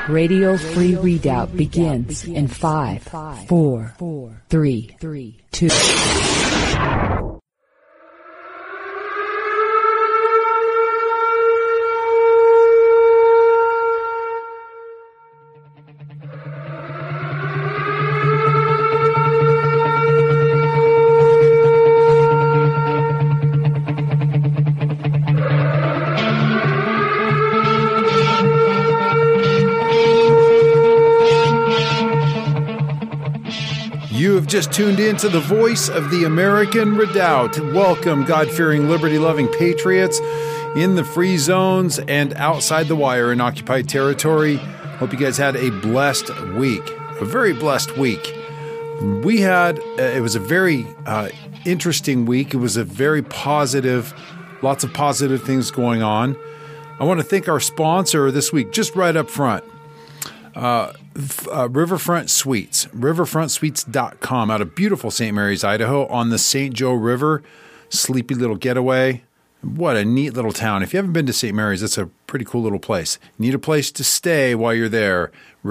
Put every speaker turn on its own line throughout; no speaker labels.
Radio Free Redoubt begins in 5, 4, 3, 2.
You have just tuned in to the voice of the American Redoubt. Welcome, God-fearing, liberty-loving patriots in the free zones and outside the wire in occupied territory. Hope you guys had a blessed week, a very blessed week. We had, it was a very interesting week. It was a very positive, lots of positive things going on. I want to thank our sponsor this week, just right up front. Riverfront Suites, riverfrontsuites.com out of beautiful St. Mary's, Idaho on the St. Joe River. Sleepy little getaway. What a neat little town. If you haven't been to St. Mary's, that's a pretty cool little place. Need a place to stay while you're there.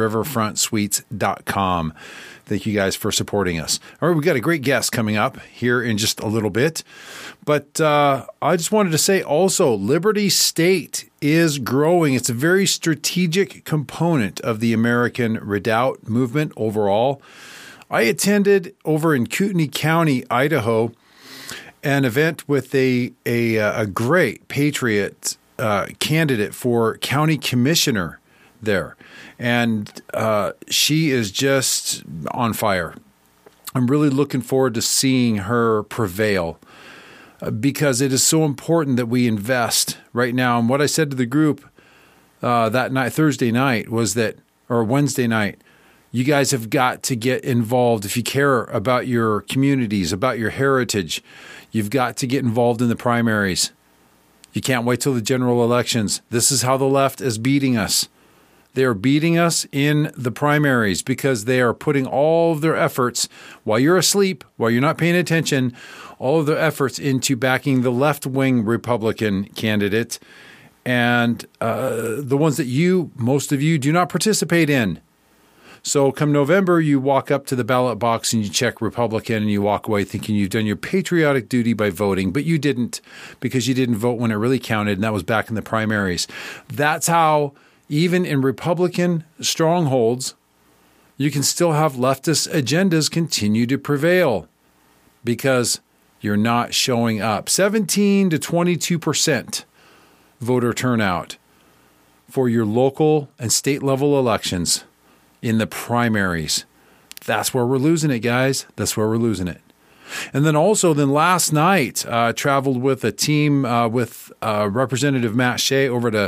riverfrontsuites.com. Thank you guys for supporting us. All right, we've got a great guest coming up here in just a little bit. But I just wanted to say also, Liberty State is growing. It's a very strategic component of the American Redoubt movement overall. I attended over in Kootenai County, Idaho, an event with a great patriot candidate for county commissioner there. And she is just on fire. I'm really looking forward to seeing her prevail because it is so important that we invest right now. And what I said to the group that night, Thursday night, was that, or Wednesday night, you guys have got to get involved. If you care about your communities, about your heritage, you've got to get involved in the primaries. You can't wait till the general elections. This is how the left is beating us. They are beating us in the primaries because they are putting all of their efforts, while you're asleep, while you're not paying attention, all of their efforts into backing the left-wing Republican candidate and the ones that most of you do not participate in. So come November, you walk up to the ballot box and you check Republican and you walk away thinking you've done your patriotic duty by voting, but you didn't because you didn't vote when it really counted, and that was back in the primaries. That's how, even in Republican strongholds, you can still have leftist agendas continue to prevail because you're not showing up. 17 to 22% voter turnout for your local and state level elections in the primaries. That's where we're losing it, guys. That's where we're losing it. And then last night, traveled with a team with Representative Matt Shea over to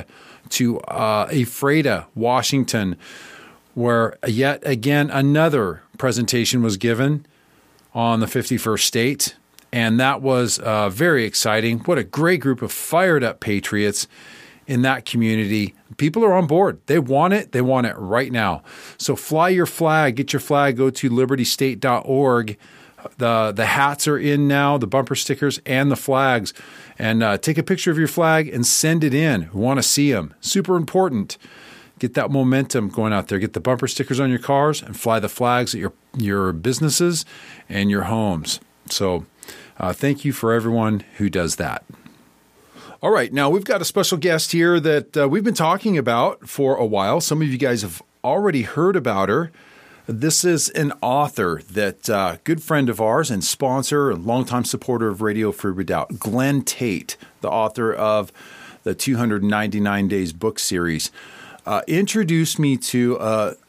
Ephrata, Washington, where yet again another presentation was given on the 51st state. And that was very exciting. What a great group of fired up patriots in that community. People are on board. They want it. They want it right now. So fly your flag. Get your flag. Go to libertystate.org. The hats are in now, the bumper stickers and the flags. And take a picture of your flag and send it in. We want to see them. Super important. Get that momentum going out there. Get the bumper stickers on your cars and fly the flags at your businesses and your homes. So thank you for everyone who does that. All right. Now, we've got a special guest here that we've been talking about for a while. Some of you guys have already heard about her. This is an author that good friend of ours and sponsor and longtime supporter of Radio Free Redoubt, Glenn Tate, the author of the 299 Days book series, introduced me to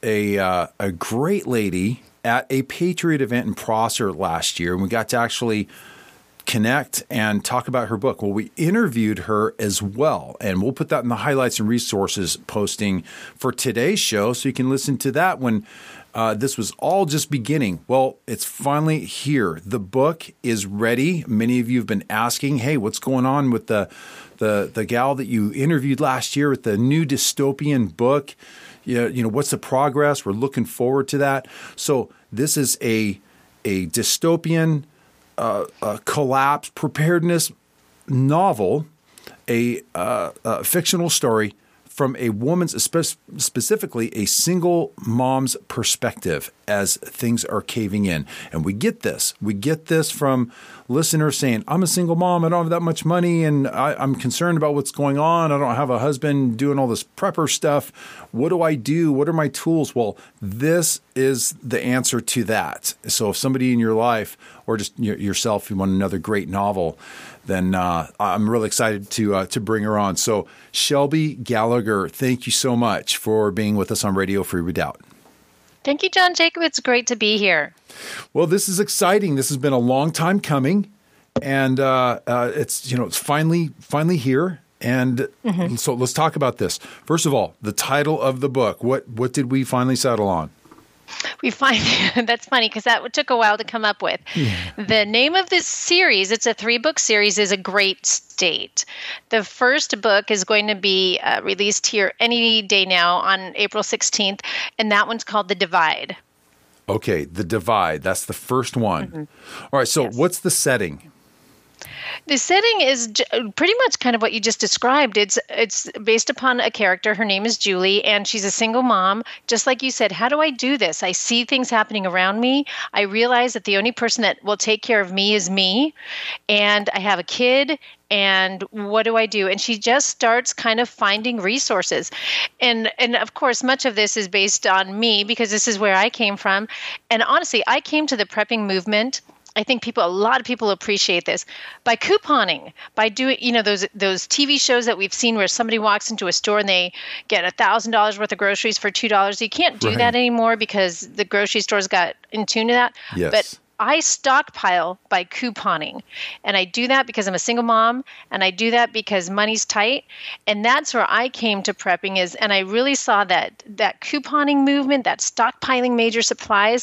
a great lady at a Patriot event in Prosser last year. And we got to actually connect and talk about her book. Well, we interviewed her as well, and we'll put that in the highlights and resources posting for today's show so you can listen to that when this was all just beginning. Well, it's finally here. The book is ready. Many of you have been asking, hey, what's going on with the gal that you interviewed last year with the new dystopian book? You know, what's the progress? We're looking forward to that. So this is a dystopian collapse preparedness novel, a fictional story from a woman's, specifically a single mom's perspective as things are caving in. And we get this. We get this from listeners saying, I'm a single mom, I don't have that much money, and I'm concerned about what's going on. I don't have a husband doing all this prepper stuff. What do I do? What are my tools? Well, this is the answer to that. So if somebody in your life, or just yourself, you want another great novel, then I'm really excited to bring her on. So Shelby Gallagher, thank you so much for being with us on Radio Free Redoubt.
Thank you, John Jacob. It's great to be here.
Well, this is exciting. This has been a long time coming, and it's finally here. And so let's talk about this. First of all, the title of the book. What did we finally settle on?
We find that's funny because that took a while to come up with. Yeah. The name of this series, it's a 3-book series, is A Great State. The first book is going to be released here any day now on April 16th, and that one's called The Divide.
Okay, The Divide. That's the first one. Mm-hmm. All right, so What's the setting?
The setting is pretty much kind of what you just described. It's based upon a character. Her name is Julie, and she's a single mom. Just like you said, how do I do this? I see things happening around me. I realize that the only person that will take care of me is me, and I have a kid, and what do I do? And she just starts kind of finding resources. And of course, much of this is based on me because this is where I came from. And honestly, I came to the prepping movement. I think a lot of people appreciate this by couponing, by doing, those TV shows that we've seen where somebody walks into a store and they get $1,000 worth of groceries for $2. You can't do that anymore because the grocery stores got in tune to that.
Yes.
But I stockpile by couponing, and I do that because I'm a single mom, and I do that because money's tight, and that's where I came to prepping and I really saw that couponing movement, that stockpiling major supplies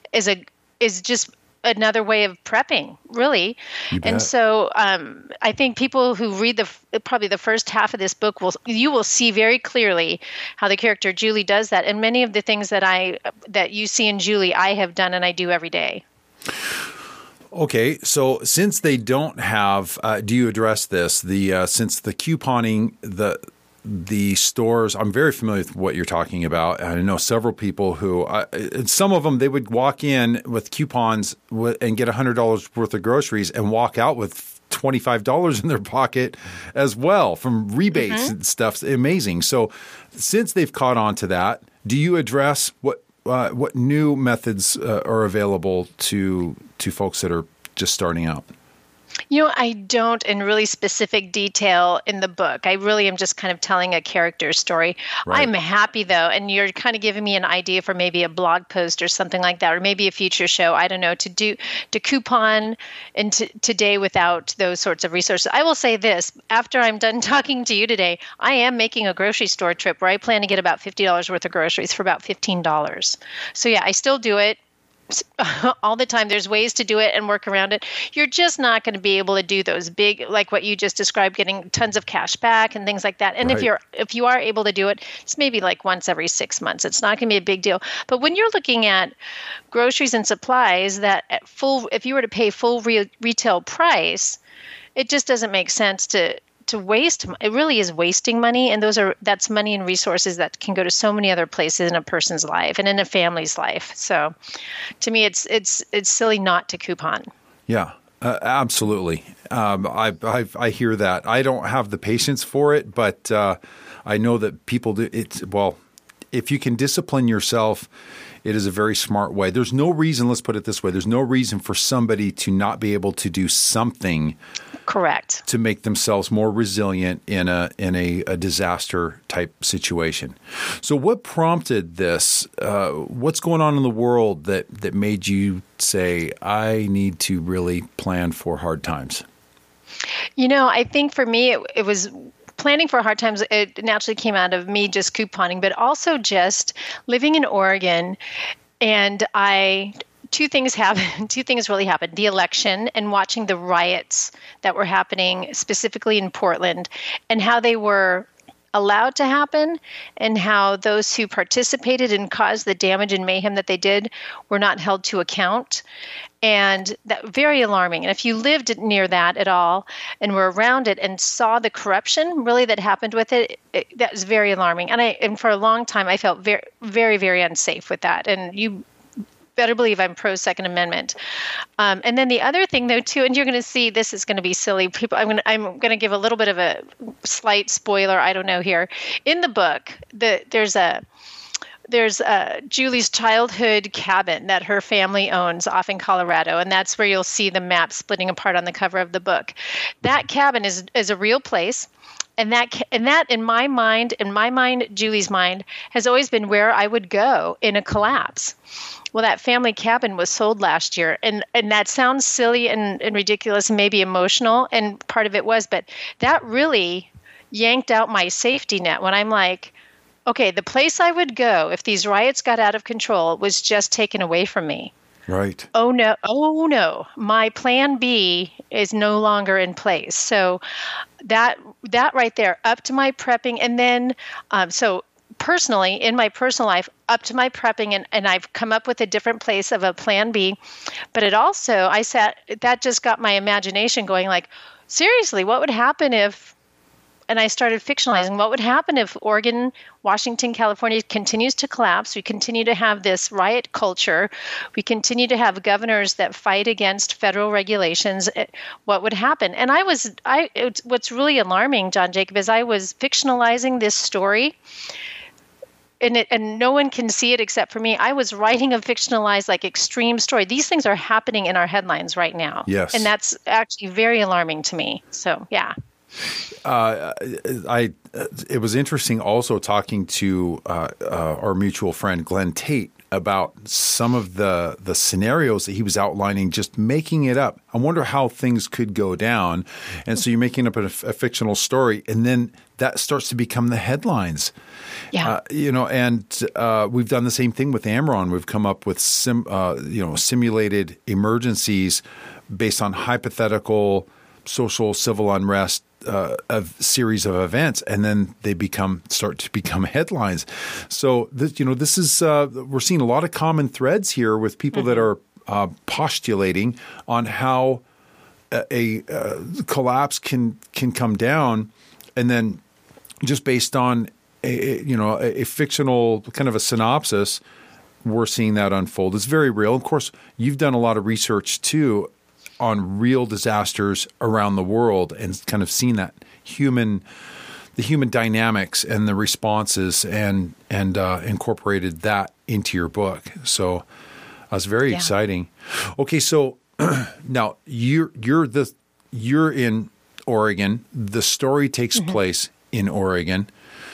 is just another way of prepping, really. And so I think people who read probably the first half of this book you will see very clearly how the character Julie does that. And many of the things that you see in Julie, I have done and I do every day.
Okay, so since they don't have, do you address this? Since the couponing, the stores, I'm very familiar with what you're talking about. I know several people who, some of them, they would walk in with coupons and get $100 worth of groceries and walk out with $25 in their pocket as well from rebates and stuff. Amazing. So since they've caught on to that, do you address what new methods are available to folks that are just starting out?
I don't in really specific detail in the book. I really am just kind of telling a character story. Right. I'm happy, though, and you're kind of giving me an idea for maybe a blog post or something like that, or maybe a future show, I don't know, to coupon today without those sorts of resources. I will say this, after I'm done talking to you today, I am making a grocery store trip where I plan to get about $50 worth of groceries for about $15. So yeah, I still do it all the time. There's ways to do it and work around it. You're just not going to be able to do those big, like what you just described, getting tons of cash back and things like that. And if you are able to do it, it's maybe like once every 6 months. It's not going to be a big deal. But when you're looking at groceries and supplies that if you were to pay full retail price, it just doesn't make sense to waste. It really is wasting money, and that's money and resources that can go to so many other places in a person's life and in a family's life. So, to me, it's silly not to coupon.
Yeah, absolutely. I hear that. I don't have the patience for it, but I know that people do. If you can discipline yourself, it is a very smart way. There's no reason. Let's put it this way: there's no reason for somebody to not be able to do something.
Correct.
To make themselves more resilient in a disaster type situation. So what prompted this? What's going on in the world that made you say, I need to really plan for hard times?
I think for me, it was planning for hard times. It naturally came out of me just couponing, but also just living in Oregon. And two things really happened. The election and watching the riots that were happening specifically in Portland and how they were allowed to happen and how those who participated and caused the damage and mayhem that they did were not held to account. And that very alarming. And if you lived near that at all and were around it and saw the corruption really that happened with it, that was very alarming. And for a long time, I felt very, very, very unsafe with that. And you better believe I'm pro Second Amendment. And then the other thing, though, too, and you're going to see this is going to be silly. People, I'm going to give a little bit of a slight spoiler. I don't know here. In the book, there's Julie's childhood cabin that her family owns off in Colorado, and that's where you'll see the map splitting apart on the cover of the book. That cabin is a real place, and that in my mind, Julie's mind, has always been where I would go in a collapse. Well, that family cabin was sold last year, and that sounds silly and ridiculous and maybe emotional, and part of it was, but that really yanked out my safety net when I'm like, okay, the place I would go if these riots got out of control was just taken away from me.
Right.
Oh no. My plan B is no longer in place. So that right there, up to my prepping, and then so personally, in my personal life, up to my prepping, and I've come up with a different place of a plan B. But it also, that just got my imagination going, like, seriously, what would happen if, and I started fictionalizing, what would happen if Oregon, Washington, California continues to collapse? We continue to have this riot culture. We continue to have governors that fight against federal regulations. What would happen? And what's really alarming, John Jacob, is I was fictionalizing this story, and no one can see it except for me. I was writing a fictionalized, like, extreme story. These things are happening in our headlines right now.
Yes.
And that's actually very alarming to me. So, yeah.
It was interesting also talking to our mutual friend Glenn Tate about some of the scenarios that he was outlining, just making it up. I wonder how things could go down. And so you're making up a fictional story, and then that starts to become the headlines.
Yeah.
And we've done the same thing with Amron. We've come up with simulated emergencies based on hypothetical social civil unrest, a series of events, and then they start to become headlines. So this is we're seeing a lot of common threads here with people that are postulating on how a collapse can come down, and then just based on a fictional kind of a synopsis, we're seeing that unfold. It's very real. Of course, you've done a lot of research too on real disasters around the world and kind of seen that the human dynamics and the responses and incorporated that into your book. So that's very exciting. Okay, so now you're in Oregon. The story takes place in Oregon.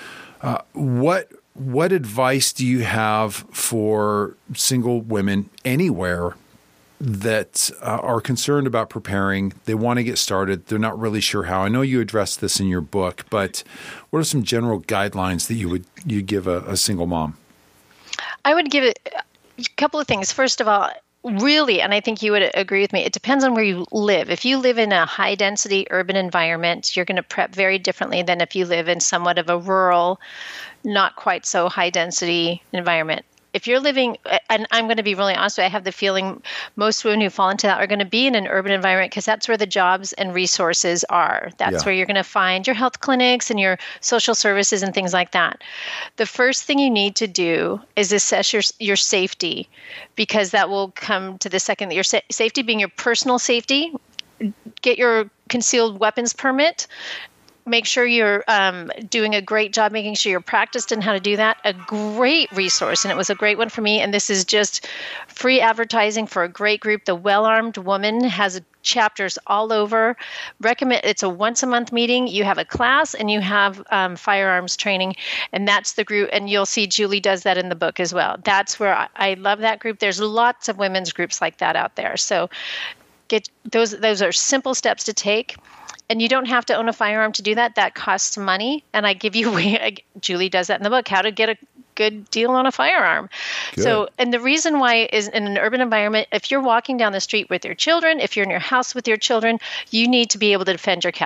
What advice do you have for single women anywhere that are concerned about preparing? They want to get started. They're not really sure how. I know you addressed this in your book, but what are some general guidelines that you give a single mom?
I would give it a couple of things. First of all, really, and I think you would agree with me, it depends on where you live. If you live in a high-density urban environment, you're going to prep very differently than if you live in somewhat of a rural, not quite so high-density environment. If you're living, and I'm going to be really honest with you, I have the feeling most women who fall into that are going to be in an urban environment because that's where the jobs and resources are. That's where you're going to find your health clinics and your social services and things like that. The first thing you need to do is assess your safety, because that will come to the second. Your safety being your personal safety. Get your concealed weapons permit. Make sure you're doing a great job making sure you're practiced in how to do that. A great resource, and it was a great one for me, and this is just free advertising for a great group. The Well-Armed Woman has chapters all over. Recommend. It's a once-a-month meeting. You have a class, and you have firearms training, and that's the group. And you'll see Julie does that in the book as well. That's where I love that group. There's lots of women's groups like that out there. So get those. Those are simple steps to take. And you don't have to own a firearm to do that. That costs money. And I give you, Julie does that in the book, how to get a good deal on a firearm. Good. So, and the reason why is in an urban environment, if you're walking down the street with your children, if you're in your house with your children, you need to be able to defend your castle.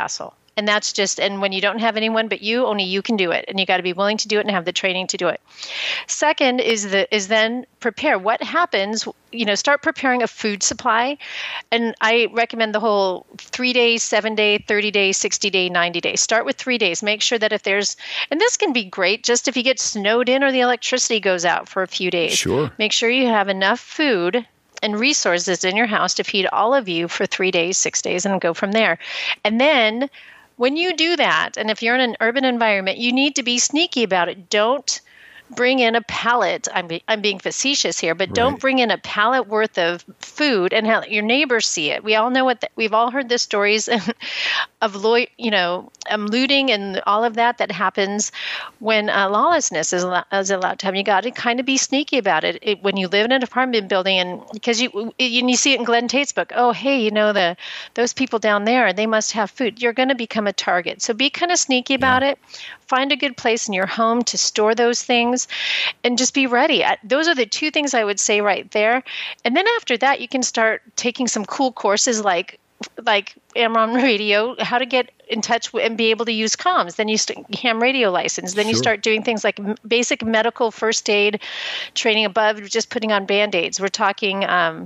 And that's just, and when you don't have anyone but you, only you can do it. And you got to be willing to do it and have the training to do it. Second is then prepare. What happens, start preparing a food supply. And I recommend the whole 3 days, 7 day, 30 days, 60 day, 90 days. Start with 3 days. Make sure that and this can be great just if you get snowed in or the electricity goes out for a few days.
Sure.
Make sure you have enough food and resources in your house to feed all of you for 3 days, 6 days, and go from there. And then when you do that, and if you're in an urban environment, you need to be sneaky about it. Don't bring in a pallet. I'm being facetious here, but don't bring in a pallet worth of food and have your neighbors see it. We all know we've all heard the stories of looting and all of that happens when lawlessness is allowed to happen. You got to kind of be sneaky about it. When you live in an apartment building, and because you see it in Glenn Tate's book. Oh, hey, those people down there, they must have food. You're going to become a target. So be kind of sneaky about it. Find a good place in your home to store those things and just be ready. Those are the two things I would say right there. And then after that, you can start taking some cool courses like Amron Radio, how to get in touch and be able to use comms. Then you ham radio license. Then you start doing things like basic medical first aid training above just putting on Band-Aids. We're talking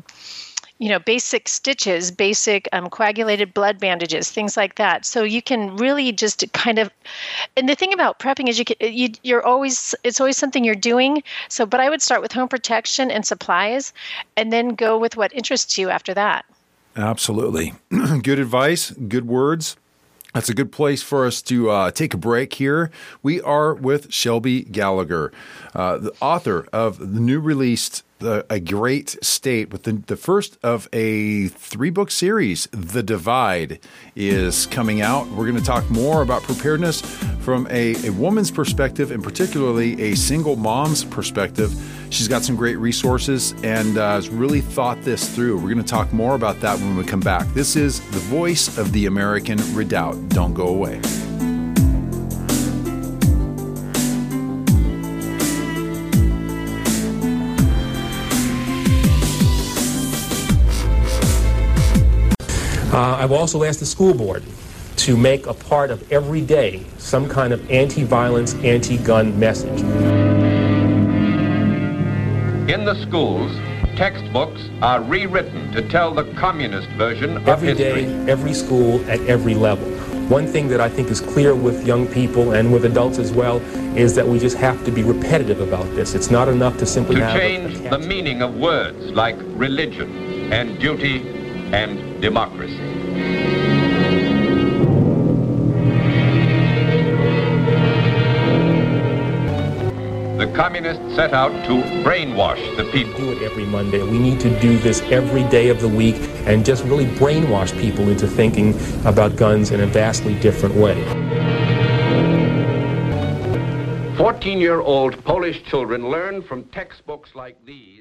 basic stitches, basic coagulated blood bandages, things like that. So you can really just kind of, and the thing about prepping is it's always something you're doing. So, but I would start with home protection and supplies, and then go with what interests you after that.
Absolutely. Good advice, good words. That's a good place for us to take a break here. We are with Shelby Gallagher, the author of the new released A Great State, with the first of a 3-book series. The Divide is coming out. We're going to talk more about preparedness from a woman's perspective, and particularly a single mom's perspective. She's got some great resources and has really thought this through. We're going to talk more about that when we come back. This is the voice of the American Redoubt. Don't go away.
I've also asked the school board to make a part of every day some kind of anti-violence, anti-gun message.
In the schools, textbooks are rewritten to tell the communist version of
every
history.
Day, every school, at every level. One thing that I think is clear with young people and with adults as well is that we just have to be repetitive about this. It's not enough to simply
to change the meaning of words like religion and duty and democracy. The communists set out to brainwash the people.
Do it every Monday. We need to do this every day of the week and just really brainwash people into thinking about guns in a vastly different way.
14-year-old Polish children learn from textbooks like these.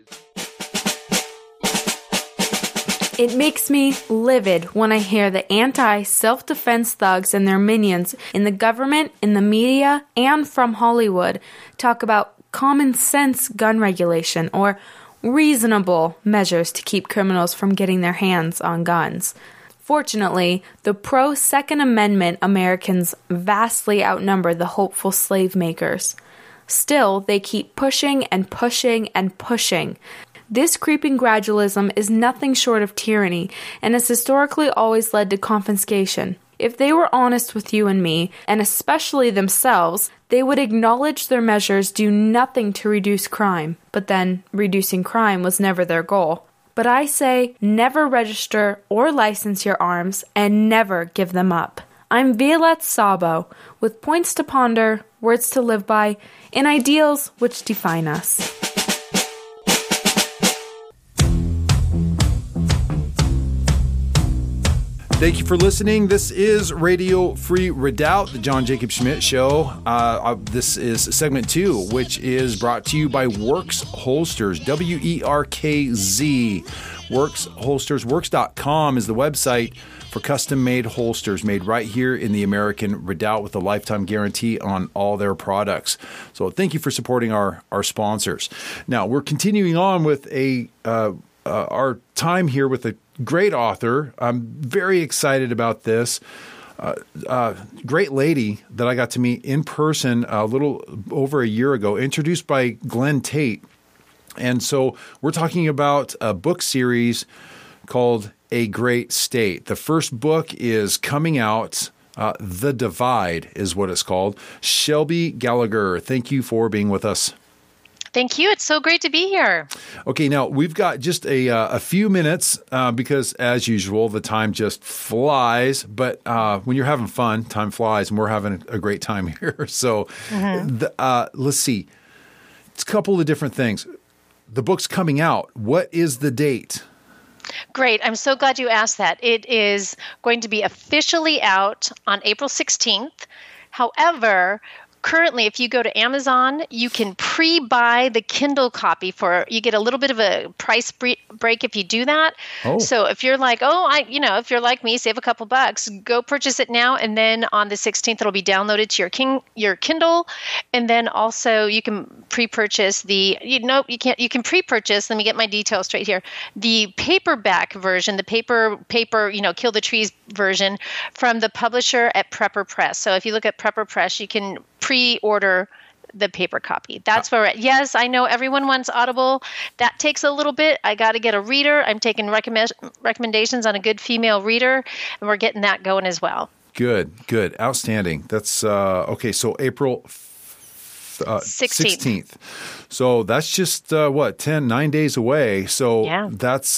It makes me livid when I hear the anti-self-defense thugs and their minions in the government, in the media, and from Hollywood talk about common sense gun regulation or reasonable measures to keep criminals from getting their hands on guns. Fortunately, the pro-Second Amendment Americans vastly outnumber the hopeful slave makers. Still, they keep pushing and pushing and pushing. This creeping gradualism is nothing short of tyranny and has historically always led to confiscation. If they were honest with you and me, and especially themselves, they would acknowledge their measures do nothing to reduce crime. But then, reducing crime was never their goal. But I say, never register or license your arms, and never give them up. I'm Violette Sabo, with points to ponder, words to live by, and ideals which define us.
Thank you for listening. This is Radio Free Redoubt, the John Jacob Schmidt Show. This is segment 2, which is brought to you by Works Holsters, WERKZ. Works Holsters. Works.com is the website for custom-made holsters made right here in the American Redoubt with a lifetime guarantee on all their products. So thank you for supporting our sponsors. Now, we're continuing on with our time here with a great author. I'm very excited about this. great lady that I got to meet in person a little over a year ago, introduced by Glenn Tate. And so we're talking about a book series called A Great State. The first book is coming out. The Divide is what it's called. Shelby Gallagher, thank you for being with us.
Thank you. It's so great to be here.
Okay, now we've got just a few minutes because, as usual, the time just flies. But when you're having fun, time flies, and we're having a great time here. So let's see. It's a couple of different things. The book's coming out. What is the date?
Great. I'm so glad you asked that. It is going to be officially out on April 16th. However, currently, if you go to Amazon, you can pre-buy the Kindle copy you get a little bit of a price break if you do that. Oh. So if you're like, if you're like me, save a couple bucks, go purchase it now. And then on the 16th, it'll be downloaded to your Kindle. And then also you can pre-purchase you can pre-purchase, let me get my details straight here, the paperback version, the paper, Kill the Trees version from the publisher at Prepper Press. So if you look at Prepper Press, you can pre-order the paper copy. That's where we're at. Yes, I know everyone wants Audible. That takes a little bit. I got to get a reader. I'm taking recommendations on a good female reader, and we're getting that going as well.
Good. Outstanding. That's okay. So April 16th. So that's just 9 days away. So yeah. That's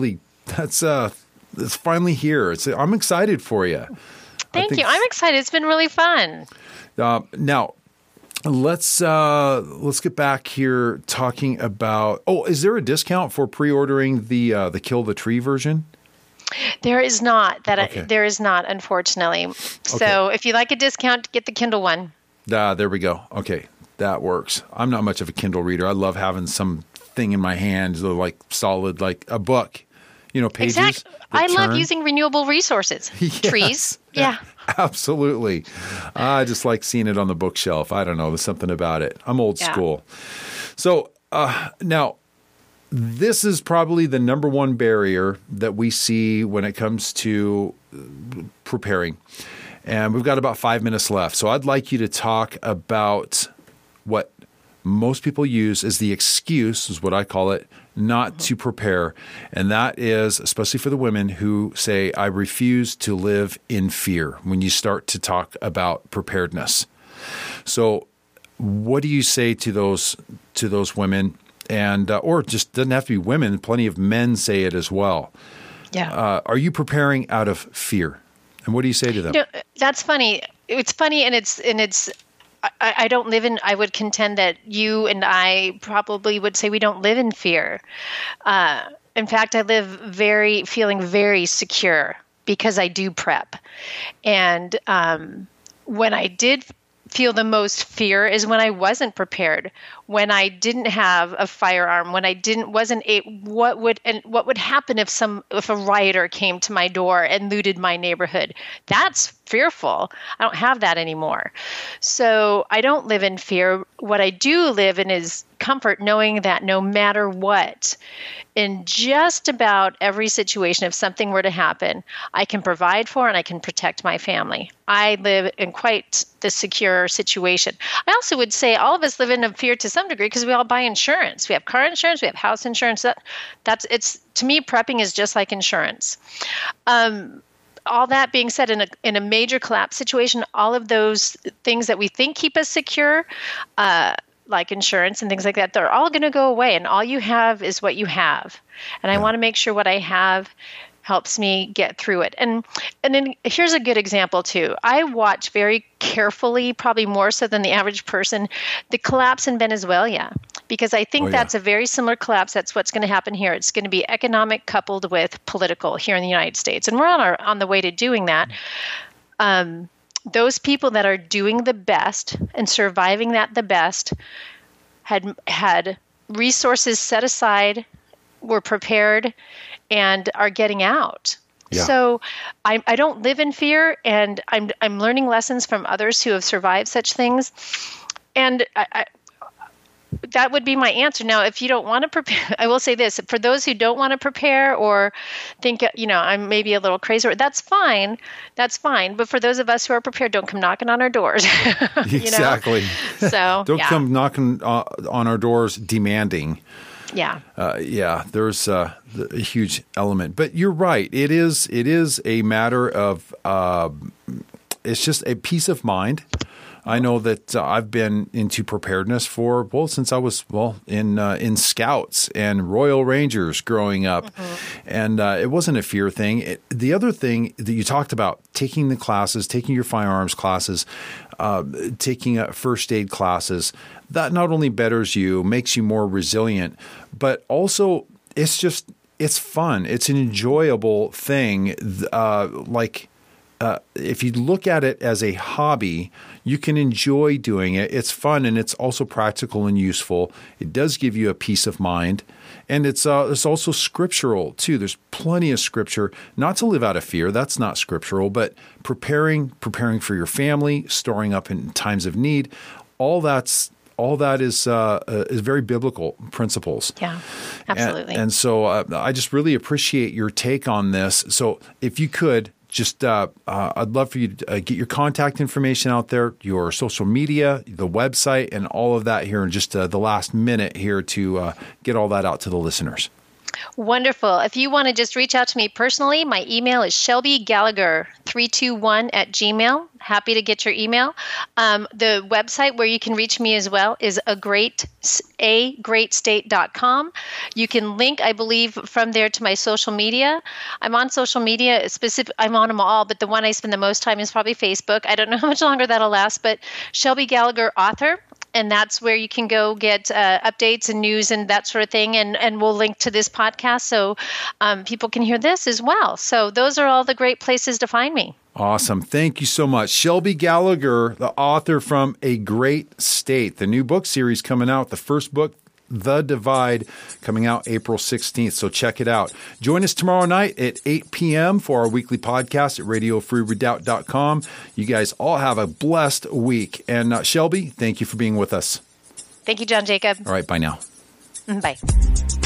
it's finally here. I'm excited for you.
Thank you. I'm excited. It's been really fun.
Now, let's get back here talking about. Oh, is there a discount for pre-ordering the Kill the Tree version?
There is not. There is not, unfortunately. So if you like a discount, get the Kindle one.
There we go. Okay, that works. I'm not much of a Kindle reader. I love having something in my hand, like solid, like a book. Pages. Exactly.
I love using renewable resources. Yes. Trees. Yeah.
Absolutely. I just like seeing it on the bookshelf. I don't know. There's something about it. I'm old school. So now, this is probably the number one barrier that we see when it comes to preparing. And we've got about 5 minutes left. So I'd like you to talk about what most people use as the excuse, is what I call it, not to prepare. And that is, especially for the women who say, I refuse to live in fear, when you start to talk about preparedness. So what do you say to those women? And or just doesn't have to be women. Plenty of men say it as well. Yeah. Are you preparing out of fear? And what do you say to them?
That's funny. It's funny, and it's. I don't live in. I would contend that you and I probably would say we don't live in fear. In fact, I live feeling very secure because I do prep. And when I did feel the most fear is when I wasn't prepared, when I didn't have a firearm, when I what would happen if a rioter came to my door and looted my neighborhood? That's fearful. I don't have that anymore. So I don't live in fear. What I do live in is comfort, knowing that no matter what, in just about every situation, if something were to happen, I can provide for and I can protect my family. I live in quite the secure situation. I also would say all of us live in a fear to some degree because we all buy insurance. We have car insurance, we have house insurance. To me, prepping is just like insurance. All that being said, in a major collapse situation, all of those things that we think keep us secure, like insurance and things like that, they're all going to go away. And all you have is what you have. And I want to make sure what I have helps me get through it. And then here's a good example too. I watch very carefully, probably more so than the average person, the collapse in Venezuela, because I think that's a very similar collapse. That's what's going to happen here. It's going to be economic coupled with political here in the United States. And we're on the way to doing that. Those people that are doing the best and surviving that the best had resources set aside, were prepared, and are getting out. Yeah. So I don't live in fear, and I'm learning lessons from others who have survived such things. And that would be my answer. Now, if you don't want to prepare, I will say this: for those who don't want to prepare or think, I'm maybe a little crazy, that's fine. That's fine. But for those of us who are prepared, don't come knocking on our doors.
Exactly.
So
don't come knocking on our doors demanding.
Yeah.
There's a huge element. But you're right. It is a matter of it's just a peace of mind. I know that I've been into preparedness since I was in Scouts and Royal Rangers growing up, and it wasn't a fear thing. The other thing that you talked about, taking the classes, taking your firearms classes, taking first aid classes, that not only betters you, makes you more resilient, but also it's fun. It's an enjoyable thing. If you look at it as a hobby, you can enjoy doing it. It's fun and it's also practical and useful. It does give you a peace of mind. And it's also scriptural too. There's plenty of scripture, not to live out of fear. That's not scriptural, but preparing for your family, storing up in times of need. All that is very biblical principles.
Yeah, absolutely.
And so I just really appreciate your take on this. So if you could, just I'd love for you to get your contact information out there, your social media, the website, and all of that here in just the last minute here to get all that out to the listeners.
Wonderful. If you want to just reach out to me personally, my email is shelbygallagher321@gmail.com. Happy to get your email. The website where you can reach me as well is agreatstate.com. You can link, I believe, from there to my social media. I'm on social media. I'm on them all, but the one I spend the most time is probably Facebook. I don't know how much longer that'll last, but Shelby Gallagher Author. And that's where you can go get updates and news and that sort of thing. And we'll link to this podcast so people can hear this as well. So those are all the great places to find me.
Awesome. Thank you so much. Shelby Gallagher, the author from A Great State, the new book series coming out, the first book, The Divide, coming out April 16th. So check it out. Join us tomorrow night at 8 p.m. for our weekly podcast at radiofreeredoubt.com. You guys all have a blessed week. And Shelby, thank you for being with us.
Thank you, John Jacob.
All right. Bye now.
Bye.